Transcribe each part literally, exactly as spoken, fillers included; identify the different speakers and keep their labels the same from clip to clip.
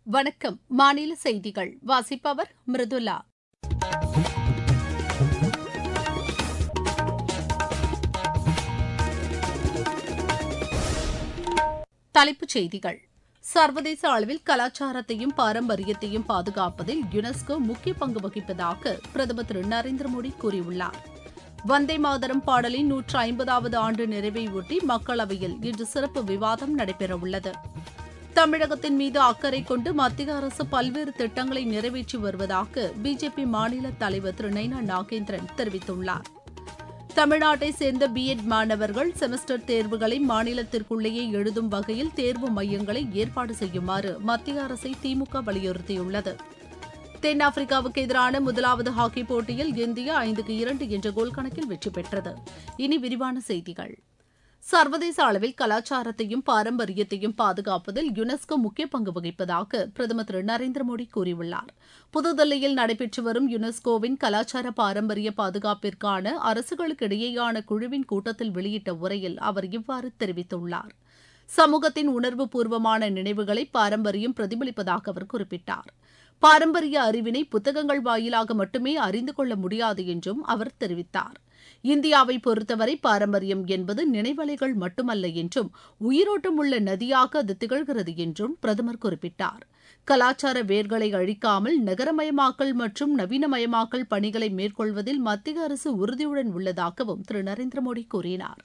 Speaker 1: வணக்கம். மாநில செய்திகள் வாசிப்பவர் மிருதுலா. தலைப்புச் செய்திகள். சர்வதேச அளவில் கலாச்சாரத்தையும் பாரம்பரியத்தையும் பாதுகாப்பதில் யுனெஸ்கோ முக்கிய பங்கு வகிப்பதாக பிரதமர் திரு நரேந்திர மோடி கூறியுள்ளார். வந்தே மாதரம் பாடலின் நூற்று ஐம்பதாவது ஆண்டு நிறைவையொட்டி மக்களவையில் இன்று சிறப்பு விவாதம் நடைபெறவுள்ளது. தமிழகத்தின் மீது அக்கறை கொண்டு மத்திய அரசு பல்வேறு திட்டங்களை நிறைவேற்றி வருவதாக பிஜேபி மாநில தலைவர் திரு நைனா நாகேந்திரன் தெரிவித்துள்ளார். தமிழ்நாட்டைச் சேர்ந்த பி எட் மாணவர்கள் செமஸ்டர் தேர்வுகளை மாநிலத்திற்குள்ளேயே எழுதும் வகையில் தேர்வு மையங்களை ஏற்பாடு செய்யுமாறு மத்திய அரசை திமுக வலியுறுத்தியுள்ளது. தென்னாப்பிரிக்காவுக்கு எதிரான முதலாவது ஹாக்கி போட்டியில் இந்தியா ஐந்துக்கு இரண்டு என்ற கோல் கணக்கில் வெற்றி பெற்றது. இனி விரிவான செய்திகள். சர்வதேச அளவில் கலாச்சாரத்தையும் பாரம்பரியத்தையும் பாதுகாப்பதில் யுனெஸ்கோ முக்கிய பங்கு வகிப்பதாக பிரதமர் திரு நரேந்திர மோடி கூறியுள்ளார். புதுதில்லியில் நடைபெற்று வரும் யுனெஸ்கோவின் கலாச்சார பாரம்பரிய பாதுகாப்பிற்கான அரசுகளுக்கு இடையேயான குழுவின் கூட்டத்தில் வெளியிட்ட உரையில் அவர் இவ்வாறு தெரிவித்துள்ளார். சமூகத்தின் உணர்வு பூர்வமான நினைவுகளை பாரம்பரியம் பிரதிபலிப்பதாக அவர் குறிப்பிட்டார். பாரம்பரிய அறிவினை புத்தகங்கள் வாயிலாக மட்டுமே அறிந்து கொள்ள முடியாது என்றும் அவர் தெரிவித்தார். இந்தியாவை பொறுத்தவரை பாரம்பரியம் என்பது நினைவலைகள் மட்டுமல்ல என்றும் உயிரோட்டம் உள்ள நதியாக அது திகழ்கிறது என்றும் பிரதமர் குறிப்பிட்டார். கலாச்சார வேர்களை அழிக்காமல் நகரமயமாக்கல் மற்றும் நவீனமயமாக்கல் பணிகளை மேற்கொள்வதில் மத்திய அரசு உறுதியுடன் உள்ளதாகவும் திரு நரேந்திர மோடி கூறினார்.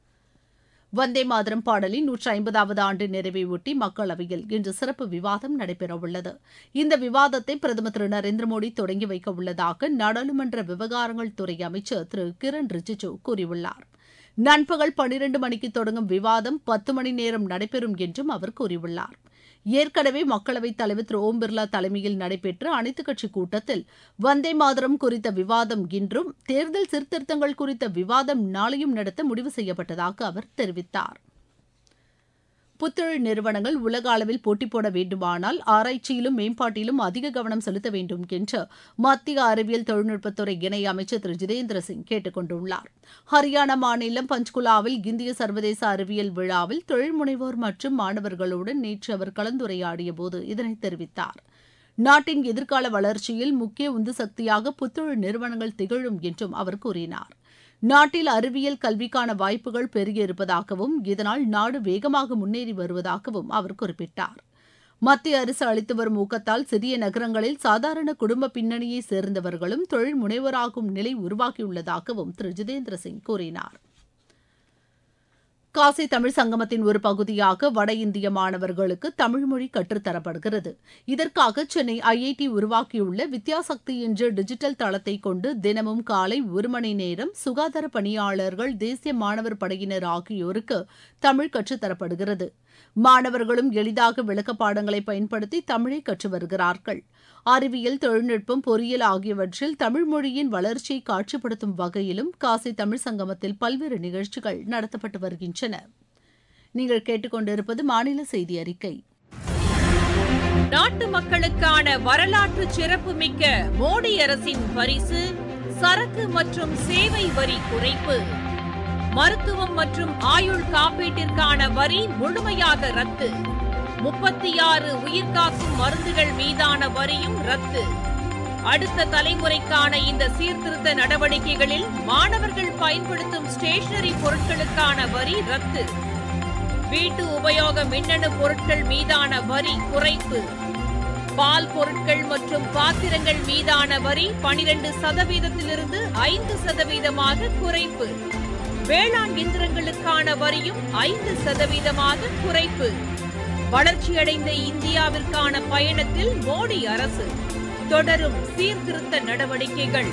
Speaker 1: வந்தே மாதரம் பாடலின் நூற்றி ஐம்பதாவது ஆண்டு நிறைவையொட்டி மக்களவையில் இன்று சிறப்பு விவாதம் நடைபெறவுள்ளது. இந்த விவாதத்தை பிரதமர் திரு நரேந்திர மோடி தொடங்கி வைக்க உள்ளதாக நாடாளுமன்ற விவகாரங்கள் துறை அமைச்சர் திரு கிரண் ரிஜிஜூ கூறியுள்ளார். நண்பகல் பனிரண்டு மணிக்கு தொடங்கும் விவாதம் பத்து மணி நேரம் நடைபெறும் என்றும் அவர் கூறியுள்ளார். ஏற்கனவே மக்களவைத் தலைவர் திரு ஓம் பிர்லா தலைமையில் நடைபெற்ற அனைத்துக் கட்சிக் கூட்டத்தில் வந்தே மாதரம் குறித்த விவாதம் இன்றும், தேர்தல் சீர்திருத்தங்கள் குறித்த விவாதம் நாளையும் நடத்த முடிவு செய்யப்பட்டதாக அவர் தெரிவித்தார். புத்தொழில் நிறுவனங்கள் உலக அளவில் போட்டி போட வேண்டுமானால் ஆராய்ச்சியிலும் மேம்பாட்டிலும் அதிக கவனம் செலுத்த வேண்டும் என்று மத்திய அறிவியல் தொழில்நுட்பத்துறை இணை அமைச்சர் திரு ஜிதேந்திர சிங் கேட்டுக் கொண்டுள்ளார். ஹரியானா மாநிலம் பஞ்ச்குலாவில் இந்திய சர்வதேச அறிவியல் விழாவில் தொழில் முனைவோர் மற்றும் மாணவர்களுடன் நேற்று அவர் கலந்துரையாடிய போது இதனை தெரிவித்தார். நாட்டின் எதிர்கால வளர்ச்சியில் முக்கிய உந்து சக்தியாக புத்தொழில் நிறுவனங்கள் திகழும் என்றும் அவர் கூறினார். நாட்டில் அறிவியல் கல்விக்கான வாய்ப்புகள் பெருகியிருப்பதாகவும் இதனால் நாடு வேகமாக முன்னேறி வருவதாகவும் அவர் குறிப்பிட்டார். மத்திய அரசு அளித்து வரும் ஊக்கத்தால் சிறிய நகரங்களில் சாதாரண குடும்ப பின்னணியை சேர்ந்தவர்களும் தொழில் முனைவராகும் நிலை உருவாகியுள்ளதாகவும் திரு ஜிதேந்திர சிங் கூறினார். காசி தமிழ் சங்கமத்தின் ஒரு பகுதியாக வட இந்திய மாணவர்களுக்கு தமிழ் மொழி கற்றுத்தரப்படுகிறது. இதற்காக சென்னை ஐ ஐ டி உருவாக்கியுள்ள வித்யாசக்தி என்ற டிஜிட்டல் தளத்தை கொண்டு தினமும் காலை ஒரு மணி நேரம் சுகாதார பணியாளர்கள், தேசிய மாணவர் படையினர் ஆகியோருக்கு தமிழ் கற்றுத்தரப்படுகிறது. மாணவர்களும் எளிதாக விளக்கப்பாடங்களை பயன்படுத்தி தமிழை கற்று வருகிறார்கள். அறிவியல், தொழில்நுட்பம், பொறியியல் ஆகியவற்றில் தமிழ் மொழியின் வளர்ச்சியை காட்சிப்படுத்தும் வகையிலும் காசி தமிழ் சங்கமத்தில் பல்வேறு நிகழ்ச்சிகள் நடத்தப்பட்டு வருகின்றன. நீங்கள் கேட்டுக்கொண்டிருப்பது மாநில செய்தி அறிக்கை.
Speaker 2: நாட்டு மக்களுக்கான வரலாற்று சிறப்புமிக்க மோடி அரசின் பரிசு சரக்கு மற்றும் சேவை வரி குறைப்பு. மருத்துவம் மற்றும் ஆயுள் காப்பீட்டிற்கான வரி முழுமையாக ரத்து. முப்பத்தி ஆறு உயிர்காக்கும் மருந்துகள் மீதான வரியும் ரத்து. அடுத்த தலைமுறைக்கான இந்த சீர்திருத்த நடவடிக்கைகளில் மாணவர்கள் பயன்படுத்தும் ஸ்டேஷனரி பொருட்களுக்கான வரி ரத்து. வீட்டு உபயோக மின்னணு பொருட்கள் மீதான வரி குறைப்பு. பால் பொருட்கள் மற்றும் பாத்திரங்கள் மீதான வரி பனிரண்டு சதவீதத்திலிருந்து ஐந்து சதவீதமாக குறைப்பு. வேளாண் இயந்திரங்களுக்கான வரியும் ஐந்து சதவீதமாக குறைப்பு. வளர்ச்சியடைந்த இந்தியாவிற்கான பயணத்தில் மோடி அரசு தொடரும் சீர்திருத்த நடவடிக்கைகள்.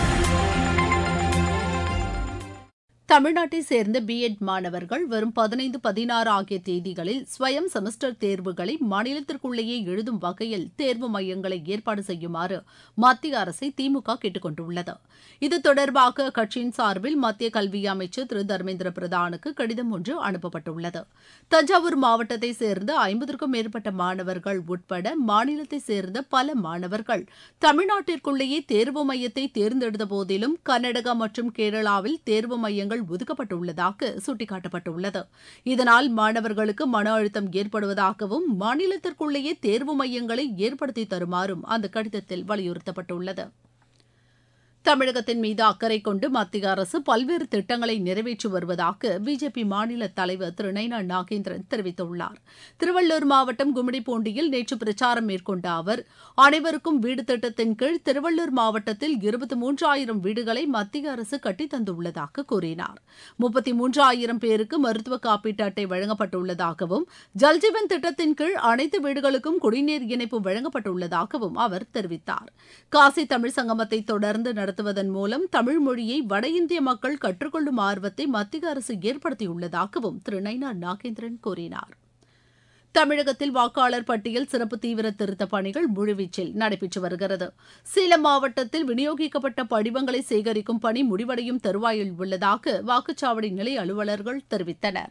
Speaker 1: தமிழ்நாட்டைச் சேர்ந்த பி எட் மாணவர்கள் வரும் பதினைந்து, பதினாறு ஆகிய தேதிகளில் ஸ்வயம் செமஸ்டர் தேர்வுகளை மாநிலத்திற்குள்ளேயே எழுதும் வகையில் தேர்வு மையங்களை ஏற்பாடு செய்யுமாறு மத்திய அரசை திமுக கேட்டுக் கொண்டுள்ளது. இது தொடர்பாக கட்சியின் சார்பில் மத்திய கல்வி அமைச்சர் திரு தர்மேந்திர பிரதானுக்கு கடிதம் ஒன்று அனுப்பப்பட்டுள்ளது. தஞ்சாவூர் மாவட்டத்தைச் சேர்ந்த ஐம்பதற்கும் மேற்பட்ட மாணவர்கள் உட்பட மாநிலத்தைச் சேர்ந்த பல மாணவர்கள் தமிழ்நாட்டிற்குள்ளேயே தேர்வு மையத்தை தேர்ந்தெடுத்த போதிலும் கர்நாடகா மற்றும் கேரளாவில் தேர்வு மையங்கள் இடங்கள் ஒதுக்கப்பட்டுள்ளதாக சுட்டிக்காட்டப்பட்டுள்ளது. இதனால் மாணவர்களுக்கு மன அழுத்தம் ஏற்படுவதாகவும் மாநிலத்திற்குள்ளேயே தேர்வு மையங்களை ஏற்படுத்தி தருமாறும் அந்த கடிதத்தில் வலியுறுத்தப்பட்டுள்ளது. தமிழகத்தின் மீது அக்கறை கொண்டு மத்திய அரசு பல்வேறு திட்டங்களை நிறைவேற்றி வருவதாக பிஜேபி மாநில தலைவர் திரு நைனா நாகேந்திரன் தெரிவித்துள்ளார். திருவள்ளூர் மாவட்டம் கும்மிடிப்பூண்டியில் நேற்று பிரச்சாரம் மேற்கொண்ட அவர், அனைவருக்கும் வீடு திட்டத்தின் கீழ் திருவள்ளூர் மாவட்டத்தில் இருபத்தி மூன்றாயிரம் வீடுகளை மத்திய அரசு கட்டித்தந்துள்ளதாக கூறினார். முப்பத்தி மூன்றாயிரம் பேருக்கு மருத்துவ காப்பீட்டு அட்டை வழங்கப்பட்டுள்ளதாகவும், ஜல்ஜீவன் திட்டத்தின் கீழ் அனைத்து வீடுகளுக்கும் குடிநீர் இணைப்பு வழங்கப்பட்டுள்ளதாகவும் அவர் தெரிவித்தார். காசி தமிழ் சங்கமத்தை தொடர்ந்து நடத்துவதன் மூலம் தமிழ் மொழியை வட இந்திய மக்கள் கற்றுக்கொள்ளும் ஆர்வத்தை மத்திய அரசு ஏற்படுத்தியுள்ளதாகவும் திரு நைனா நாகேந்திரன் கூறினார். தமிழகத்தில் வாக்காளர் பட்டியல் சிறப்பு தீவிர திருத்தப் பணிகள் முழுவீச்சில் நடைபெற்று வருகிறது. சேலம் மாவட்டத்தில் விநியோகிக்கப்பட்ட படிவங்களை சேகரிக்கும் பணி முடிவடையும் தருவாயில் உள்ளதாக வாக்குச்சாவடி நிலைய அலுவலர்கள் தெரிவித்தனர்.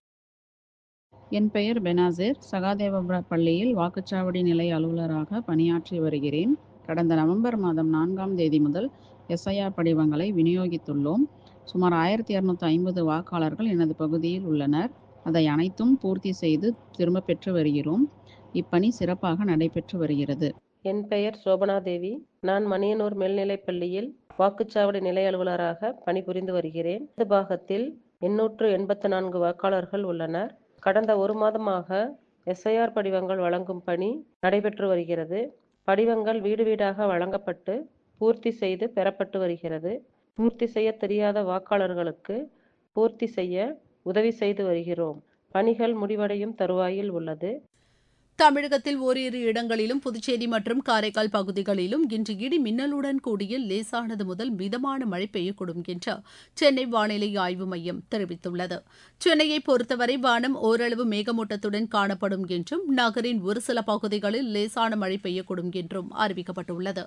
Speaker 3: என் பெயர் பெனாசிர். சகாதேவபுர பள்ளியில் வாக்குச்சாவடி நிலைய அலுவலராக பணியாற்றி வருகிறேன். கடந்த நவம்பர் மாதம் நான்காம் தேதி முதல் எஸ்ஐஆர் படிவங்களை விநியோகித்துள்ளோம். சுமார் ஆயிரத்தி இருநூத்தி ஐம்பது வாக்காளர்கள் எனது பகுதியில் உள்ளனர். அதை அனைத்தும் பூர்த்தி செய்து திரும்ப பெற்று வருகிறோம். இப்பணி சிறப்பாக நடைபெற்று வருகிறது.
Speaker 4: என் பெயர் சோபனா தேவி. நான் மணியனூர் மேல்நிலைப் பள்ளியில் வாக்குச்சாவடி நிலைய அலுவலராக பணிபுரிந்து வருகிறேன். இந்த பாகத்தில் எண்ணூற்று எண்பத்தி நான்கு வாக்காளர்கள் உள்ளனர். கடந்த ஒரு மாதமாக எஸ்ஐஆர் படிவங்கள் வழங்கும் பணி நடைபெற்று வருகிறது. படிவங்கள் வீடு வீடாக வழங்கப்பட்டு பூர்த்தி செய்து பெறப்பட்டு வருகிறது. பூர்த்தி செய்ய தெரியாத வாக்காளர்களுக்கு பூர்த்தி செய்ய உதவி செய்து வருகிறோம். பணிகள் முடிவடையும் தருவாயில் உள்ளது.
Speaker 1: தமிழகத்தில் ஓரிரு இடங்களிலும் புதுச்சேரி மற்றும் காரைக்கால் பகுதிகளிலும் இன்று இடி மின்னலுடன் கூடிய லேசானது முதல் மிதமான மழை பெய்யக்கூடும் என்று சென்னை வானிலை ஆய்வு மையம் தெரிவித்துள்ளது. சென்னையை பொறுத்தவரை வானம் ஓரளவு மேகமூட்டத்துடன் காணப்படும் என்றும் நகரின் ஒரு சில பகுதிகளில் லேசான மழை பெய்யக்கூடும் என்றும் அறிவிக்கப்பட்டுள்ளது.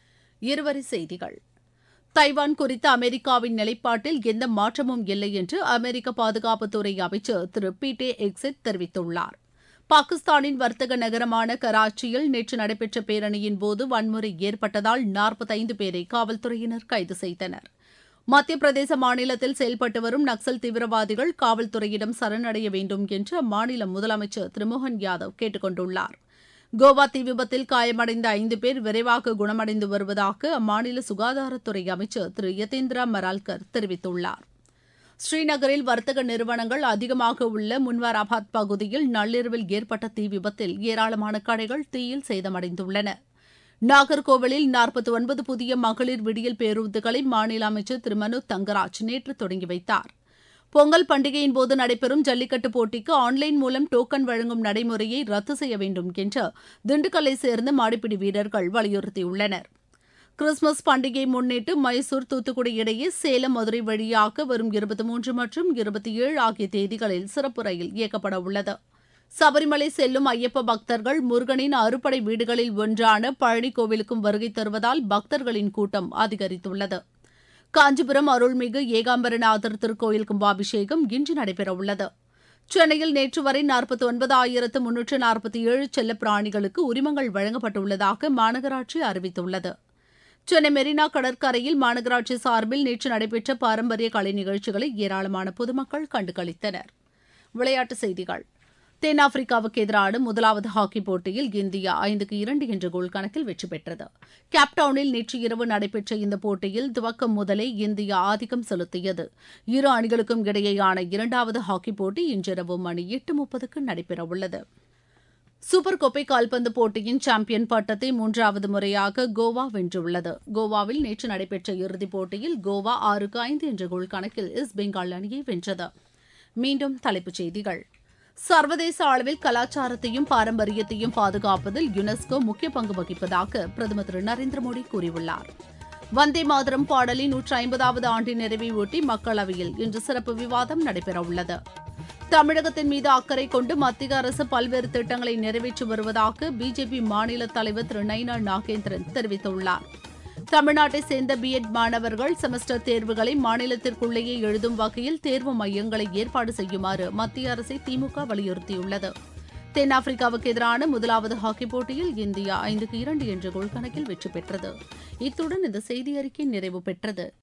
Speaker 1: இருவரி செய்திகள். தைவான் குறித்த அமெரிக்காவின் நிலைப்பாட்டில் எந்த மாற்றமும் இல்லை என்று அமெரிக்க பாதுகாப்புத்துறை அமைச்சர் திரு பீட்டே எக்ஸெட் தெரிவித்துள்ளார். பாகிஸ்தானின் வர்த்தக நகரமான கராச்சியில் நேற்று நடைபெற்ற பேரணியின் போது வன்முறை ஏற்பட்டதால் நாற்பத்தைந்து பேரை காவல்துறையினர் கைது செய்தனர். மத்திய பிரதேச மாநிலத்தில் செயல்பட்டு வரும் நக்சல் தீவிரவாதிகள் காவல்துறையிடம் சரணடைய வேண்டும் என்று அம்மாநில முதலமைச்சர் திரு மோகன் யாதவ் கேட்டுக் கொண்டுள்ளார். கோவா தீ விபத்தில் காயமடைந்த ஐந்து பேர் விரைவாக குணமடைந்து வருவதாக அம்மாநில சுகாதாரத்துறை அமைச்சர் திரு யதேந்திரா மரால்கர் தெரிவித்துள்ளார். ஸ்ரீநகரில் வர்த்தக நிறுவனங்கள் அதிகமாக உள்ள முன்வாராபாத் பகுதியில் நள்ளிரவில் ஏற்பட்ட தீ விபத்தில் ஏராளமான கடைகள் தீயில் சேதமடைந்துள்ளன. நாகர்கோவிலில் நாற்பத்தி ஒன்பது புதிய மகளிர் விடியல் பேருந்துகளை மாநில அமைச்சர் திரு மனு தங்கராஜ் நேற்று தொடங்கி வைத்தார். பொங்கல் பண்டிகையின் போது நடைபெறும் ஜல்லிக்கட்டு போட்டிக்கு ஆன்லைன் மூலம் டோக்கன் வழங்கும் நடைமுறையை ரத்து செய்ய வேண்டும் என்று திண்டுக்கல்லை சேர்ந்த மாடுபிடி வீரர்கள் வலியுறுத்தியுள்ளனர். கிறிஸ்துமஸ் பண்டிகையை முன்னிட்டு மைசூர் தூத்துக்குடி இடையே சேலம் மதுரை வழியாக வரும் இருபத்தி மூன்று மற்றும் இருபத்தி ஏழு ஆகிய தேதிகளில் சிறப்பு ரயில் இயக்கப்பட உள்ளது. சபரிமலை செல்லும் ஐயப்ப பக்தர்கள் முருகனின் அறுபடை வீடுகளில் ஒன்றான பழனி கோவிலுக்கும் வருகை தருவதால் பக்தர்களின் கூட்டம் அதிகரித்துள்ளது. காஞ்சிபுரம் அருள்மிகு ஏகாம்பரநாதர் திருக்கோயில் கும்பாபிஷேகம் இன்று நடைபெறவுள்ளது. சென்னையில் நேற்று வரை நாற்பத்தி ஒன்பதாயிரத்து முன்னூற்று நாற்பத்தி ஏழு செல்லப்பிராணிகளுக்கு உரிமங்கள் வழங்கப்பட்டுள்ளதாக மாநகராட்சி அறிவித்துள்ளது. சென்னை மெரினா கடற்கரையில் மாநகராட்சி சார்பில் நேற்று நடைபெற்ற பாரம்பரிய கலை நிகழ்ச்சிகளை ஏராளமான பொதுமக்கள் கண்டுகளித்தனர். விளையாட்டுச் செய்திகள். தென்னாப்பிரிக்காவுக்கு எதிரான முதலாவது ஹாக்கி போட்டியில் இந்தியா ஐந்துக்கு இரண்டு என்ற கோல் கணக்கில் வெற்றி பெற்றது. கேப்டவுனில் நேற்று இரவு நடைபெற்ற இந்த போட்டியில் துவக்கம் முதலே இந்தியா ஆதிக்கம் செலுத்தியது. இரு அணிகளுக்கும் இடையேயான இரண்டாவது ஹாக்கி போட்டி இன்றிரவு மணி எட்டு முப்பதுக்கு நடைபெறவுள்ளது. சூப்பர் கோப்பை கால்பந்து போட்டியின் சாம்பியன் பட்டத்தை மூன்றாவது முறையாக கோவா வென்றுள்ளது. கோவாவில் நேற்று நடைபெற்ற இறுதிப் போட்டியில் கோவா ஆறுக்கு ஐந்து என்ற கோல் கணக்கில் ஈஸ்ட் பெங்கால் அணியை வென்றது. மீண்டும் தலைப்புச் செய்திகள். சர்வதேச அளவில் கலாச்சாரத்தையும் பாரம்பரியத்தையும் பாதுகாப்பதில் யுனெஸ்கோ முக்கிய பங்கு வகிப்பதாக பிரதமர் திரு நரேந்திர மோடி கூறியுள்ளார். வந்தே மாதரம் பாடலின் நூற்றி ஐம்பதாவது ஆண்டின் நிறைவை ஒட்டி மக்களவையில் இன்று சிறப்பு விவாதம் நடைபெறவுள்ளது. தமிழகத்தின் மீது அக்கறை கொண்டு மத்திய அரசு பல்வேறு திட்டங்களை நிறைவேற்றி வருவதாக பிஜேபி மாநில தலைவர் திரு நைனா நாகேந்திரன் தெரிவித்துள்ளார். தமிழ்நாட்டை சேர்ந்த பி எட் மாணவர்கள் செமஸ்டர் தேர்வுகளை மாநிலத்திற்குள்ளேயே எழுதும் வகையில் தேர்வு மையங்களை ஏற்பாடு செய்யுமாறு மத்திய அரசை திமுக வலியுறுத்தியுள்ளது. தென்னாப்பிரிக்காவுக்கு எதிரான முதலாவது ஹாக்கி போட்டியில் இந்தியா ஐந்துக்கு இரண்டு என்ற கோல் கணக்கில் வெற்றி பெற்றது. இத்துடன் இந்த செய்தி அறிக்கை நிறைவு பெற்றது.